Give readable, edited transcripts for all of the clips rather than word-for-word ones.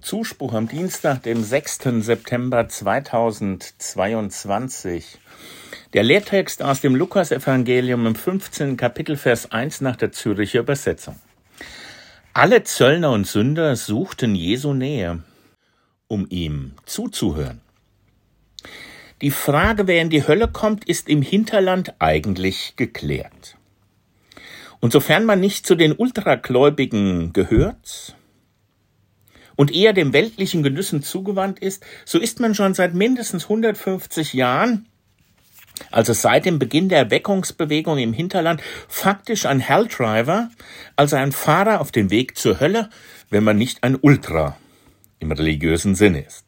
Zuspruch am Dienstag, dem 6. September 2022. Der Lehrtext aus dem Lukasevangelium im 15. Kapitel, Vers 1 nach der Zürcher Übersetzung. Alle Zöllner und Sünder suchten Jesu Nähe, um ihm zuzuhören. Die Frage, wer in die Hölle kommt, ist im Hinterland eigentlich geklärt. Und sofern man nicht zu den Ultragläubigen gehört und eher dem weltlichen Genüssen zugewandt ist, so ist man schon seit mindestens 150 Jahren, also seit dem Beginn der Erweckungsbewegung im Hinterland, faktisch ein Helldriver, also ein Fahrer auf dem Weg zur Hölle, wenn man nicht ein Ultra im religiösen Sinne ist.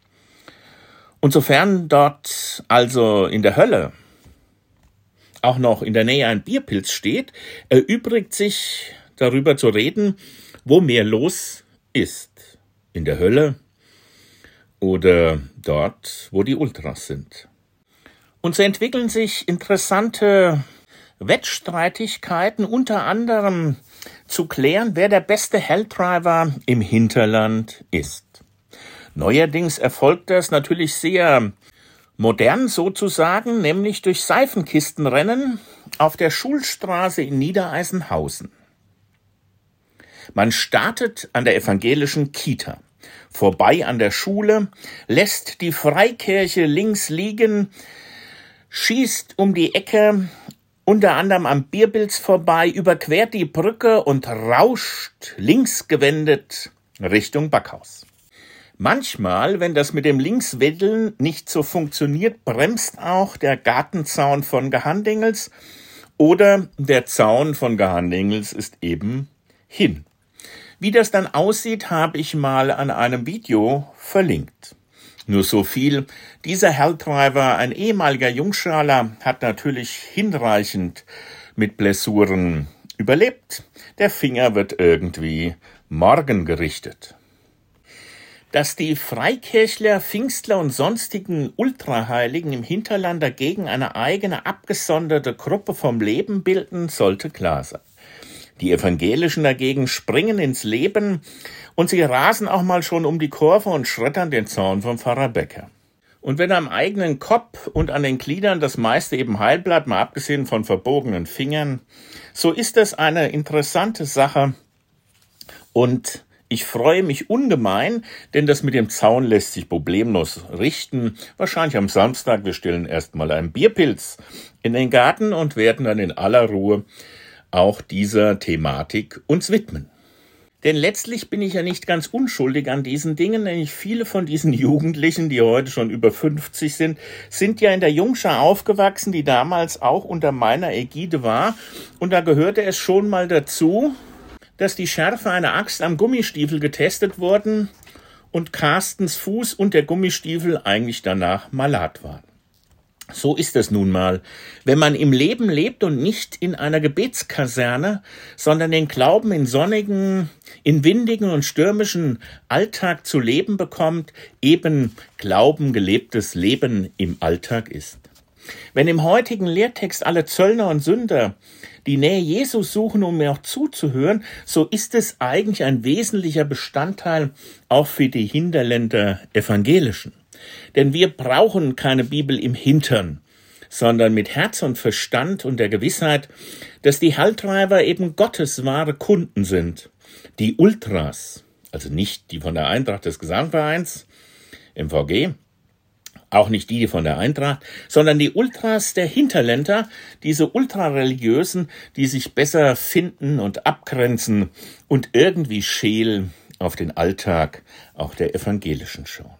Und sofern dort also in der Hölle auch noch in der Nähe ein Bierpilz steht, erübrigt sich darüber zu reden, wo mehr los ist. In der Hölle oder dort, wo die Ultras sind. Und so entwickeln sich interessante Wettstreitigkeiten, unter anderem zu klären, wer der beste Helldriver im Hinterland ist. Neuerdings erfolgt das natürlich sehr modern sozusagen, nämlich durch Seifenkistenrennen auf der Schulstraße in Niedereisenhausen. Man startet an der evangelischen Kita, vorbei an der Schule, lässt die Freikirche links liegen, schießt um die Ecke, unter anderem am Bierpilz vorbei, überquert die Brücke und rauscht links gewendet Richtung Backhaus. Manchmal, wenn das mit dem Linkswedeln nicht so funktioniert, bremst auch der Gartenzaun von Gehandingels oder der Zaun von Gehandingels ist eben hin. Wie das dann aussieht, habe ich mal an einem Video verlinkt. Nur so viel, dieser Helldriver, ein ehemaliger Jungschaler, hat natürlich hinreichend mit Blessuren überlebt. Der Finger wird irgendwie morgen gerichtet. Dass die Freikirchler, Pfingstler und sonstigen Ultraheiligen im Hinterland dagegen eine eigene abgesonderte Gruppe vom Leben bilden, sollte klar sein. Die Evangelischen dagegen springen ins Leben und sie rasen auch mal schon um die Kurve und schreddern den Zaun vom Pfarrer Becker. Und wenn am eigenen Kopf und an den Gliedern das meiste eben heil bleibt, mal abgesehen von verbogenen Fingern, so ist das eine interessante Sache und ich freue mich ungemein, denn das mit dem Zaun lässt sich problemlos richten. Wahrscheinlich am Samstag, wir stellen erstmal einen Bierpilz in den Garten und werden dann in aller Ruhe auch dieser Thematik uns widmen. Denn letztlich bin ich ja nicht ganz unschuldig an diesen Dingen, nämlich viele von diesen Jugendlichen, die heute schon über 50 sind, sind ja in der Jungschar aufgewachsen, die damals auch unter meiner Ägide war. Und da gehörte es schon mal dazu, dass die Schärfe einer Axt am Gummistiefel getestet wurden und Carstens Fuß und der Gummistiefel eigentlich danach malat waren. So ist es nun mal. Wenn man im Leben lebt und nicht in einer Gebetskaserne, sondern den Glauben in sonnigen, in windigen und stürmischen Alltag zu leben bekommt, eben Glauben gelebtes Leben im Alltag ist. Wenn im heutigen Lehrtext alle Zöllner und Sünder die Nähe Jesus suchen, um mir auch zuzuhören, so ist es eigentlich ein wesentlicher Bestandteil auch für die Hinterländer Evangelischen. Denn wir brauchen keine Bibel im Hintern, sondern mit Herz und Verstand und der Gewissheit, dass die Helldriver eben Gottes wahre Kunden sind. Die Ultras, also nicht die von der Eintracht des Gesangvereins, MVG, auch nicht die von der Eintracht, sondern die Ultras der Hinterländer, diese Ultrareligiösen, die sich besser finden und abgrenzen und irgendwie scheel auf den Alltag auch der Evangelischen schauen.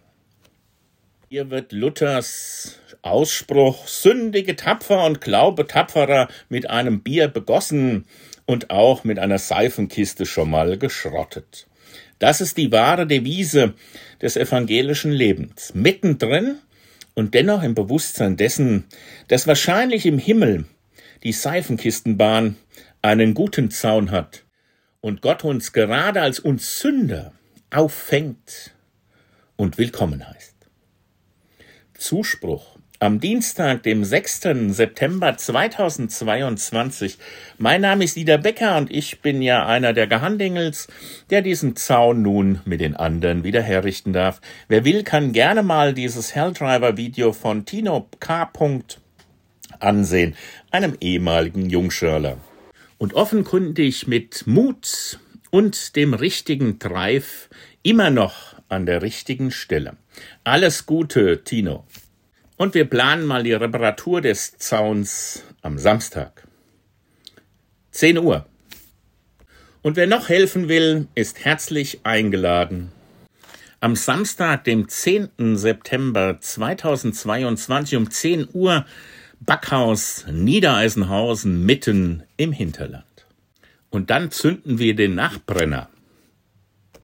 Hier wird Luthers Ausspruch, sündige tapfer und glaube tapferer, mit einem Bier begossen und auch mit einer Seifenkiste schon mal geschrottet. Das ist die wahre Devise des evangelischen Lebens. Mittendrin und dennoch im Bewusstsein dessen, dass wahrscheinlich im Himmel die Seifenkistenbahn einen guten Zaun hat und Gott uns gerade als uns Sünder auffängt und willkommen heißt. Zuspruch am Dienstag, dem 6. September 2022. Mein Name ist Dieter Becker und ich bin ja einer der Gehandingels, der diesen Zaun nun mit den anderen wieder herrichten darf. Wer will, kann gerne mal dieses Helldriver-Video von Tino K. ansehen, einem ehemaligen Jungschörler. Und offenkundig mit Mut und dem richtigen Drive immer noch an der richtigen Stelle. Alles Gute, Tino. Und wir planen mal die Reparatur des Zauns am Samstag. 10 Uhr. Und wer noch helfen will, ist herzlich eingeladen. Am Samstag, dem 10. September 2022 um 10 Uhr, Backhaus Niedereisenhausen mitten im Hinterland. Und dann zünden wir den Nachbrenner.